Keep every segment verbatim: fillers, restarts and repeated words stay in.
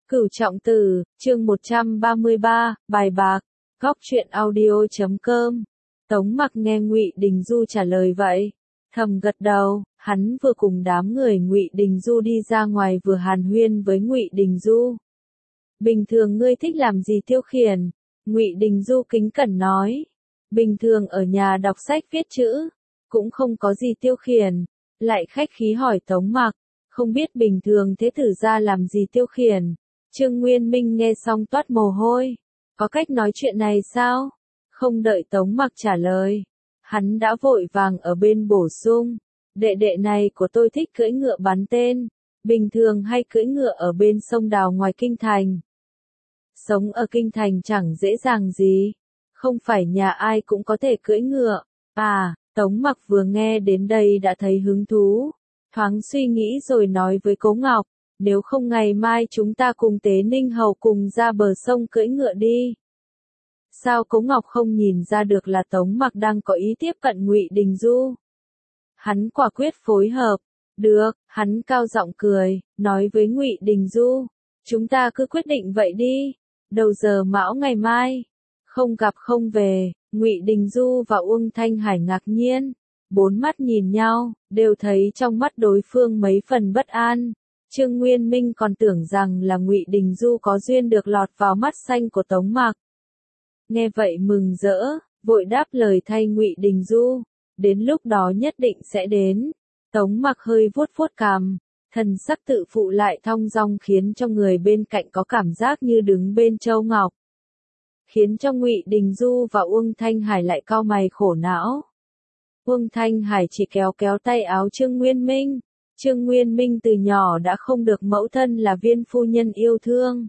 Cửu Trọng Tử, chương một trăm ba mươi ba, bài bạc, góc truyện audio chấm com. Tống Mặc nghe Ngụy Đình Du trả lời vậy, thầm gật đầu, hắn vừa cùng đám người Ngụy Đình Du đi ra ngoài vừa hàn huyên với Ngụy Đình Du. Bình thường ngươi thích làm gì tiêu khiển? Ngụy Đình Du kính cẩn nói. Bình thường ở nhà đọc sách viết chữ, cũng không có gì tiêu khiển. Lại khách khí hỏi Tống Mặc, không biết bình thường thế tử gia làm gì tiêu khiển? Trương Nguyên Minh nghe xong toát mồ hôi. Có cách nói chuyện này sao? Không đợi Tống Mặc trả lời, hắn đã vội vàng ở bên bổ sung. Đệ đệ này của tôi thích cưỡi ngựa bắn tên, bình thường hay cưỡi ngựa ở bên sông Đào ngoài kinh thành. Sống ở kinh thành chẳng dễ dàng gì, không phải nhà ai cũng có thể cưỡi ngựa. À, Tống Mặc vừa nghe đến đây đã thấy hứng thú, thoáng suy nghĩ rồi nói với Cố Ngọc, nếu không ngày mai chúng ta cùng Tế Ninh Hầu cùng ra bờ sông cưỡi ngựa đi. Sao Cố Ngọc không nhìn ra được là Tống Mặc đang có ý tiếp cận Ngụy Đình Du? Hắn quả quyết phối hợp. Được, hắn cao giọng cười, nói với Ngụy Đình Du, chúng ta cứ quyết định vậy đi. Đầu giờ mão ngày mai, không gặp không về. Ngụy Đình Du và Uông Thanh Hải ngạc nhiên, bốn mắt nhìn nhau, đều thấy trong mắt đối phương mấy phần bất an. Trương Nguyên Minh còn tưởng rằng là Ngụy Đình Du có duyên được lọt vào mắt xanh của Tống Mặc. Nghe vậy mừng rỡ, vội đáp lời thay Ngụy Đình Du, đến lúc đó nhất định sẽ đến. Tống Mặc hơi vuốt vuốt cằm, thần sắc tự phụ lại thong dong khiến cho người bên cạnh có cảm giác như đứng bên châu ngọc. Khiến cho Ngụy Đình Du và Uông Thanh Hải lại cau mày khổ não. Uông Thanh Hải chỉ kéo kéo tay áo Trương Nguyên Minh. Trương Nguyên Minh từ nhỏ đã không được mẫu thân là Viên phu nhân yêu thương.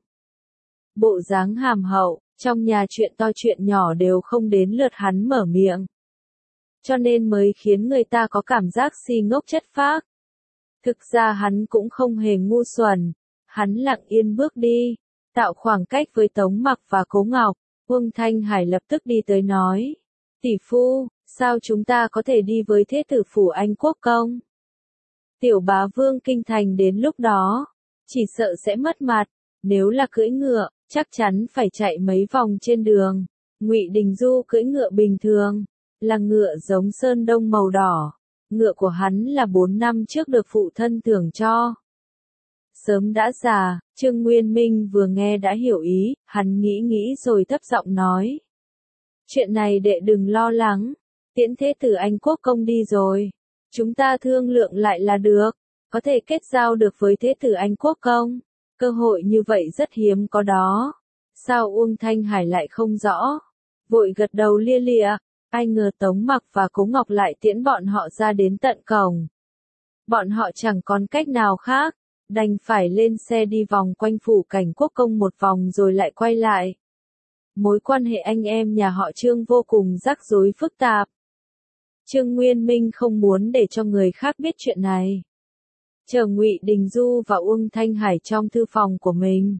Bộ dáng hàm hậu, trong nhà chuyện to chuyện nhỏ đều không đến lượt hắn mở miệng. Cho nên mới khiến người ta có cảm giác si ngốc chất phác. Thực ra hắn cũng không hề ngu xuẩn, hắn lặng yên bước đi, tạo khoảng cách với Tống Mặc và Cố Ngọc. Uông Thanh Hải lập tức đi tới nói, tỷ phu, sao chúng ta có thể đi với thế tử phủ Anh Quốc công? Tiểu bá vương kinh thành đến lúc đó, chỉ sợ sẽ mất mặt, nếu là cưỡi ngựa, chắc chắn phải chạy mấy vòng trên đường. Ngụy Đình Du cưỡi ngựa bình thường, là ngựa giống sơn đông màu đỏ, ngựa của hắn là bốn năm trước được phụ thân thưởng cho. Sớm đã già, Trương Nguyên Minh vừa nghe đã hiểu ý, hắn nghĩ nghĩ rồi thấp giọng nói. Chuyện này đệ đừng lo lắng, tiễn thế tử Anh Quốc công đi rồi. Chúng ta thương lượng lại là được, có thể kết giao được với thế tử Anh Quốc công. Cơ hội như vậy rất hiếm có đó. Sao Uông Thanh Hải lại không rõ? Vội gật đầu lia lịa, ai ngờ Tống Mặc và Cố Ngọc lại tiễn bọn họ ra đến tận cổng. Bọn họ chẳng còn cách nào khác, đành phải lên xe đi vòng quanh phủ cảnh quốc công một vòng rồi lại quay lại. Mối quan hệ anh em nhà họ Trương vô cùng rắc rối phức tạp. Trương Nguyên Minh không muốn để cho người khác biết chuyện này. Chờ Ngụy Đình Du và Uông Thanh Hải trong thư phòng của mình.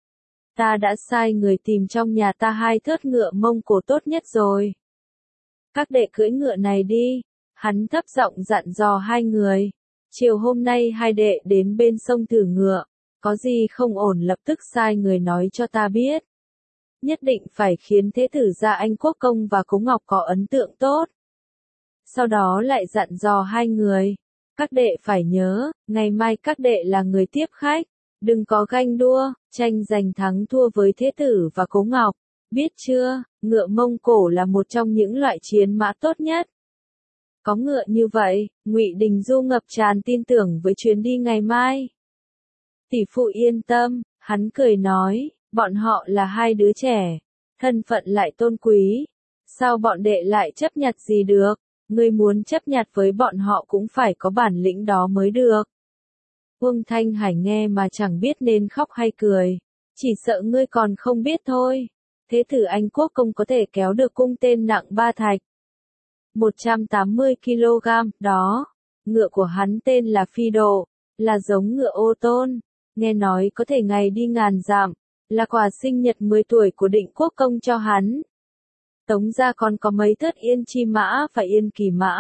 Ta đã sai người tìm trong nhà ta hai thớt ngựa Mông Cổ tốt nhất rồi. Các đệ cưỡi ngựa này đi. Hắn thấp giọng dặn dò hai người. Chiều hôm nay hai đệ đến bên sông thử ngựa. Có gì không ổn lập tức sai người nói cho ta biết. Nhất định phải khiến thế tử gia Anh Quốc công và Cố Ngọc có ấn tượng tốt. Sau đó lại dặn dò hai người. Các đệ phải nhớ, ngày mai các đệ là người tiếp khách. Đừng có ganh đua, tranh giành thắng thua với thế tử và Cố Ngọc. Biết chưa, ngựa Mông Cổ là một trong những loại chiến mã tốt nhất. Có ngựa như vậy, Ngụy Đình Du ngập tràn tin tưởng với chuyến đi ngày mai. Tỷ phụ yên tâm, hắn cười nói, bọn họ là hai đứa trẻ, thân phận lại tôn quý. Sao bọn đệ lại chấp nhặt gì được? Ngươi muốn chấp nhặt với bọn họ cũng phải có bản lĩnh đó mới được. Uông Thanh Hải nghe mà chẳng biết nên khóc hay cười. Chỉ sợ ngươi còn không biết thôi. Thế tử Anh Quốc công có thể kéo được cung tên nặng ba thạch. một trăm tám mươi ki lô gam, đó. Ngựa của hắn tên là Phi Độ, là giống ngựa ô tôn. Nghe nói có thể ngày đi ngàn dặm, là quà sinh nhật mười tuổi của Định Quốc công cho hắn. Tống gia còn có mấy thớt Yên Chi mã và Yên Kỳ mã.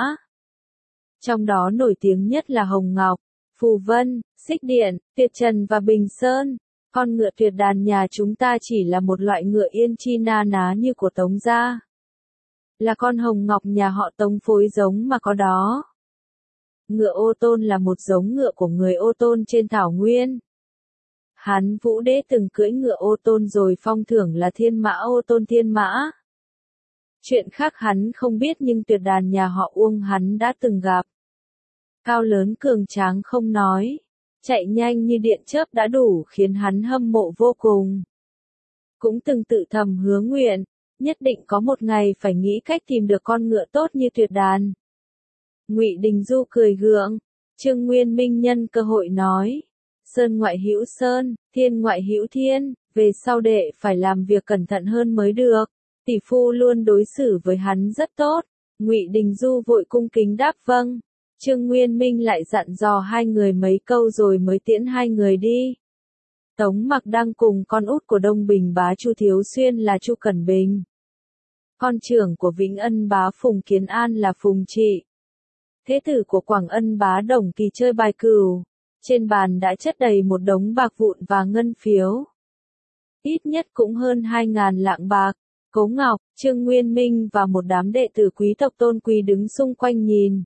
Trong đó nổi tiếng nhất là Hồng Ngọc, Phù Vân, Xích Điện, Tuyệt Trần và Bình Sơn. Con ngựa tuyệt đàn nhà chúng ta chỉ là một loại ngựa yên chi na ná như của Tống gia. Là con hồng ngọc nhà họ Tống phối giống mà có đó. Ngựa Ô Tôn là một giống ngựa của người Ô Tôn trên thảo nguyên. Hán Vũ Đế từng cưỡi ngựa Ô Tôn rồi phong thưởng là thiên mã Ô Tôn thiên mã. Chuyện khác hắn không biết nhưng tuyệt đàn nhà họ Uông hắn đã từng gặp. Cao lớn cường tráng không nói, chạy nhanh như điện chớp đã đủ khiến hắn hâm mộ vô cùng. Cũng từng tự thầm hứa nguyện, nhất định có một ngày phải nghĩ cách tìm được con ngựa tốt như tuyệt đàn. Ngụy Đình Du cười gượng, Trương Nguyên Minh nhân cơ hội nói, sơn ngoại hữu sơn, thiên ngoại hữu thiên, về sau đệ phải làm việc cẩn thận hơn mới được. Tỷ phu luôn đối xử với hắn rất tốt. Ngụy Đình Du vội cung kính đáp vâng. Trương Nguyên Minh lại dặn dò hai người mấy câu rồi mới tiễn hai người đi. Tống Mặc đang cùng con út của Đông Bình bá Chu Thiếu Xuyên là Chu Cẩn Bình. Con trưởng của Vĩnh Ân bá Phùng Kiến An là Phùng Trị. Thế tử của Quảng Ân bá Đồng Kỳ chơi bài cừu. Trên bàn đã chất đầy một đống bạc vụn và ngân phiếu. Ít nhất cũng hơn hai ngàn lạng bạc. Cố Ngọc, Trương Nguyên Minh và một đám đệ tử quý tộc tôn quý đứng xung quanh nhìn.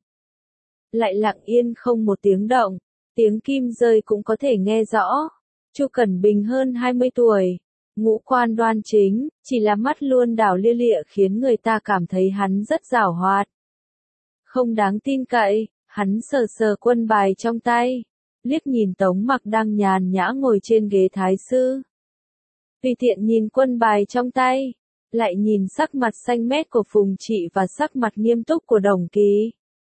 Lại lặng yên không một tiếng động, tiếng kim rơi cũng có thể nghe rõ. Chu Cẩn Bình hơn hai mươi tuổi, ngũ quan đoan chính, chỉ là mắt luôn đảo lia lịa khiến người ta cảm thấy hắn rất giảo hoạt. Không đáng tin cậy, hắn sờ sờ quân bài trong tay, liếc nhìn Tống Mặc đang nhàn nhã ngồi trên ghế thái sư. Tùy tiện nhìn quân bài trong tay, lại nhìn sắc mặt xanh mét của Phùng Trị và sắc mặt nghiêm túc của Đồng Kỳ.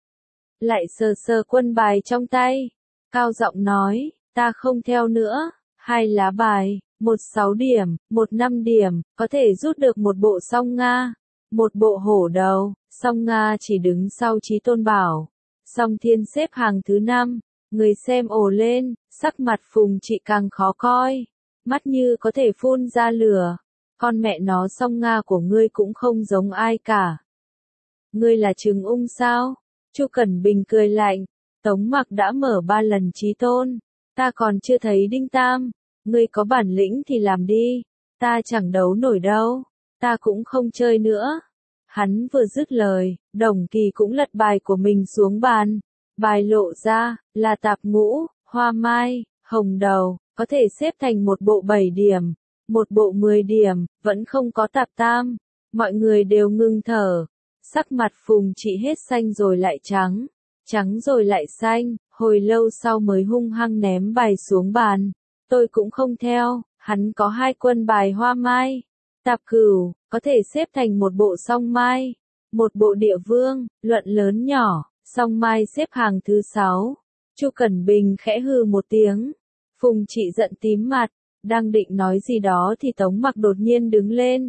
Lại sờ sờ quân bài trong tay, cao giọng nói, ta không theo nữa, hai lá bài, một sáu điểm, một năm điểm, có thể rút được một bộ song Nga, một bộ hổ đầu, song Nga chỉ đứng sau Chí Tôn Bảo, song Thiên xếp hàng thứ năm, người xem ồ lên, sắc mặt Phùng Trị càng khó coi, mắt như có thể phun ra lửa. Con mẹ nó song Nga của ngươi cũng không giống ai cả. Ngươi là Trừng Ung sao? Chu Cẩn Bình cười lạnh, Tống Mặc đã mở ba lần Chí Tôn, ta còn chưa thấy đinh tam, ngươi có bản lĩnh thì làm đi, ta chẳng đấu nổi đâu, ta cũng không chơi nữa. Hắn vừa dứt lời, Đồng Kỳ cũng lật bài của mình xuống bàn, bài lộ ra, là tạp ngũ, hoa mai, hồng đầu, có thể xếp thành một bộ bảy điểm. Một bộ mười điểm, vẫn không có tạp tam. Mọi người đều ngưng thở. Sắc mặt Phùng Trị hết xanh rồi lại trắng. Trắng rồi lại xanh. Hồi lâu sau mới hung hăng ném bài xuống bàn. Tôi cũng không theo. Hắn có hai quân bài hoa mai. Tạp cửu, có thể xếp thành một bộ song mai. Một bộ địa vương, luận lớn nhỏ. Song mai xếp hàng thứ sáu. Chu Cẩn Bình khẽ hừ một tiếng. Phùng Trị giận tím mặt. Đang định nói gì đó thì Tống Mặc đột nhiên đứng lên.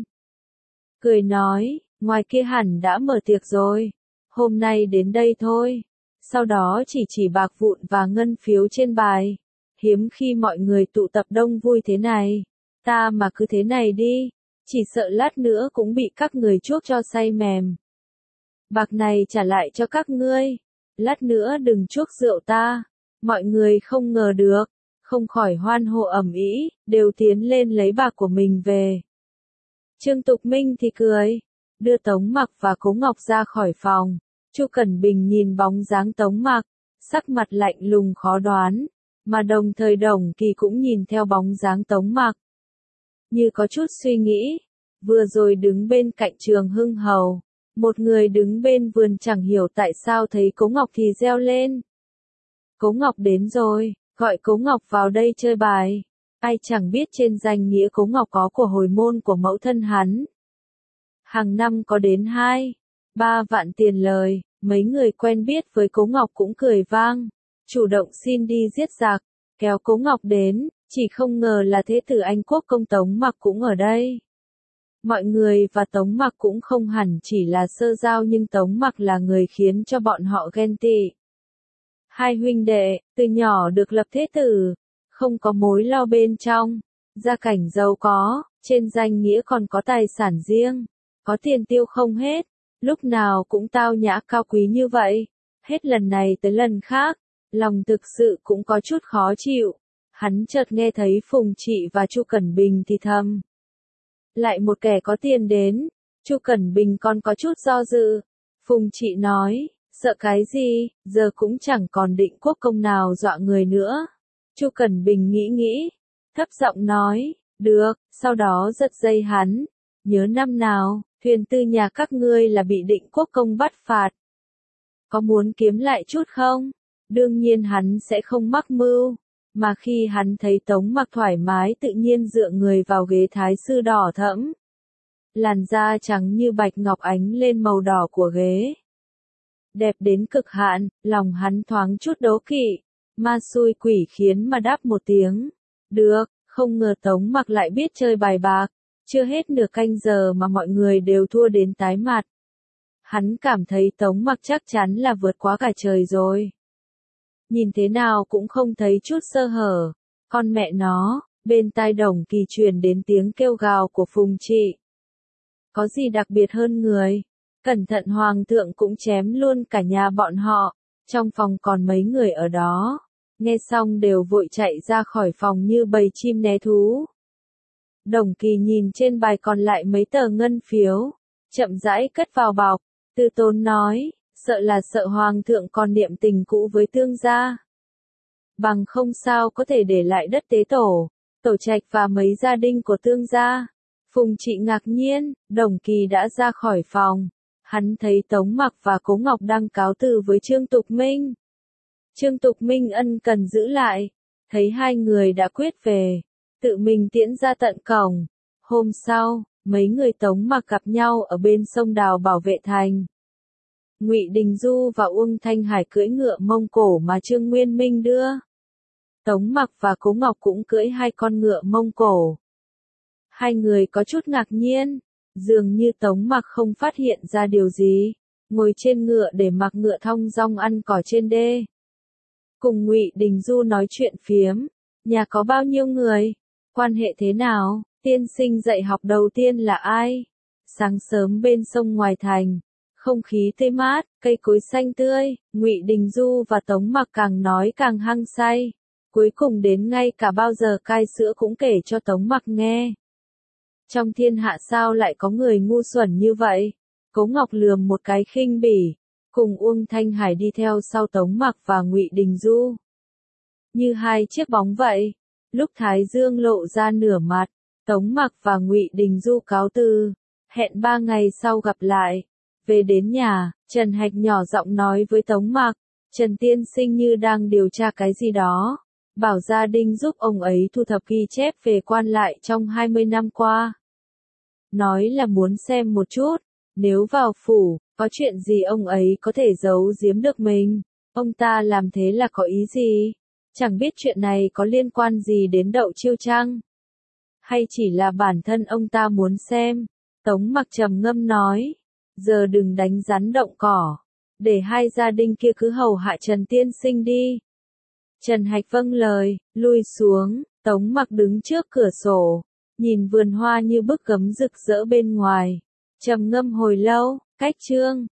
Cười nói, ngoài kia hẳn đã mở tiệc rồi. Hôm nay đến đây thôi. Sau đó chỉ chỉ bạc vụn và ngân phiếu trên bài. Hiếm khi mọi người tụ tập đông vui thế này. Ta mà cứ thế này đi. Chỉ sợ lát nữa cũng bị các người chuốc cho say mềm. Bạc này trả lại cho các ngươi. Lát nữa đừng chuốc rượu ta. Mọi người không ngờ được. Không khỏi hoan hô ầm ĩ, đều tiến lên lấy bạc của mình về. Trương Tục Minh thì cười, đưa Tống Mặc và Cố Ngọc ra khỏi phòng. Chu Cẩn Bình nhìn bóng dáng Tống Mặc, sắc mặt lạnh lùng khó đoán, mà đồng thời Đồng Kỳ cũng nhìn theo bóng dáng Tống Mặc. Như có chút suy nghĩ, vừa rồi đứng bên cạnh Trường Hưng Hầu, một người đứng bên vườn chẳng hiểu tại sao thấy Cố Ngọc thì reo lên. Cố Ngọc đến rồi. Gọi Cố Ngọc vào đây chơi bài. Ai chẳng biết trên danh nghĩa Cố Ngọc có của hồi môn của mẫu thân hắn. Hàng năm có đến hai, ba vạn tiền lời, mấy người quen biết với Cố Ngọc cũng cười vang. Chủ động xin đi giết giặc, kéo Cố Ngọc đến, chỉ không ngờ là thế tử Anh Quốc công Tống Mặc cũng ở đây. Mọi người và Tống Mặc cũng không hẳn chỉ là sơ giao nhưng Tống Mặc là người khiến cho bọn họ ghen tị. Hai huynh đệ, từ nhỏ được lập thế tử, không có mối lo bên trong, gia cảnh giàu có, trên danh nghĩa còn có tài sản riêng, có tiền tiêu không hết, lúc nào cũng tao nhã cao quý như vậy, hết lần này tới lần khác, lòng thực sự cũng có chút khó chịu. Hắn chợt nghe thấy Phùng Trị và Chu Cẩn Bình thì thầm. Lại một kẻ có tiền đến. Chu Cẩn Bình còn có chút do dự. Phùng Trị nói, sợ cái gì, giờ cũng chẳng còn Định Quốc Công nào dọa người nữa. Chu Cẩn Bình nghĩ nghĩ, thấp giọng nói, được, sau đó giật dây hắn. Nhớ năm nào, thuyền tư nhà các ngươi là bị Định Quốc Công bắt phạt. Có muốn kiếm lại chút không? Đương nhiên hắn sẽ không mắc mưu. Mà khi hắn thấy Tống Mặc thoải mái tự nhiên dựa người vào ghế thái sư đỏ thẫm. Làn da trắng như bạch ngọc ánh lên màu đỏ của ghế. Đẹp đến cực hạn, lòng hắn thoáng chút đố kỵ. Ma xui quỷ khiến mà đáp một tiếng. Được, không ngờ Tống Mặc lại biết chơi bài bạc. Chưa hết nửa canh giờ mà mọi người đều thua đến tái mặt. Hắn cảm thấy Tống Mặc chắc chắn là vượt quá cả trời rồi. Nhìn thế nào cũng không thấy chút sơ hở. Con mẹ nó, bên tai Đồng Kỳ truyền đến tiếng kêu gào của Phùng Trị. Có gì đặc biệt hơn người? Cẩn thận hoàng thượng cũng chém luôn cả nhà bọn họ. Trong phòng còn mấy người ở đó. Nghe xong đều vội chạy ra khỏi phòng như bầy chim né thú. Đồng Kỳ nhìn trên bài còn lại mấy tờ ngân phiếu. Chậm rãi cất vào bọc. Tư Tốn nói, sợ là sợ hoàng thượng còn niệm tình cũ với Tương gia. Bằng không sao có thể để lại đất tế tổ, tổ trạch và mấy gia đình của Tương gia. Phùng Trị ngạc nhiên, Đồng Kỳ đã ra khỏi phòng. Hắn thấy Tống Mặc và Cố Ngọc đang cáo từ với Trương Tục Minh. Trương Tục Minh ân cần giữ lại. Thấy hai người đã quyết về. Tự mình tiễn ra tận cổng. Hôm sau, mấy người Tống Mặc gặp nhau ở bên sông Đào bảo vệ thành. Ngụy Đình Du và Uông Thanh Hải cưỡi ngựa Mông Cổ mà Trương Nguyên Minh đưa. Tống Mặc và Cố Ngọc cũng cưỡi hai con ngựa Mông Cổ. Hai người có chút ngạc nhiên, dường như Tống Mặc không phát hiện ra điều gì, ngồi trên ngựa để mặc ngựa thong dong ăn cỏ trên đê. Cùng Ngụy Đình Du nói chuyện phiếm, nhà có bao nhiêu người, quan hệ thế nào, tiên sinh dạy học đầu tiên là ai? Sáng sớm bên sông ngoài thành, không khí tươi mát, cây cối xanh tươi, Ngụy Đình Du và Tống Mặc càng nói càng hăng say. Cuối cùng đến ngay cả bao giờ cai sữa cũng kể cho Tống Mặc nghe. Trong thiên hạ sao lại có người ngu xuẩn như vậy? Cố Ngọc lườm một cái khinh bỉ, cùng Uông Thanh Hải đi theo sau Tống Mặc và Ngụy Đình Du. Như hai chiếc bóng vậy. Lúc Thái Dương lộ ra nửa mặt, Tống Mặc và Ngụy Đình Du cáo từ, hẹn ba ngày sau gặp lại. Về đến nhà, Trần Hạch nhỏ giọng nói với Tống Mặc, Trần tiên sinh như đang điều tra cái gì đó. Bảo gia đình giúp ông ấy thu thập ghi chép về quan lại trong hai mươi năm qua. Nói là muốn xem một chút, nếu vào phủ, có chuyện gì ông ấy có thể giấu giếm được mình. Ông ta làm thế là có ý gì? Chẳng biết chuyện này có liên quan gì đến Đậu Chiêu chăng? Hay chỉ là bản thân ông ta muốn xem? Tống Mặc trầm ngâm nói, giờ đừng đánh rắn động cỏ, để hai gia đình kia cứ hầu hạ Trần tiên sinh đi. Trần Hạch vâng lời, lui xuống, Tống Mặc đứng trước cửa sổ, nhìn vườn hoa như bức gấm rực rỡ bên ngoài, trầm ngâm hồi lâu, cách chương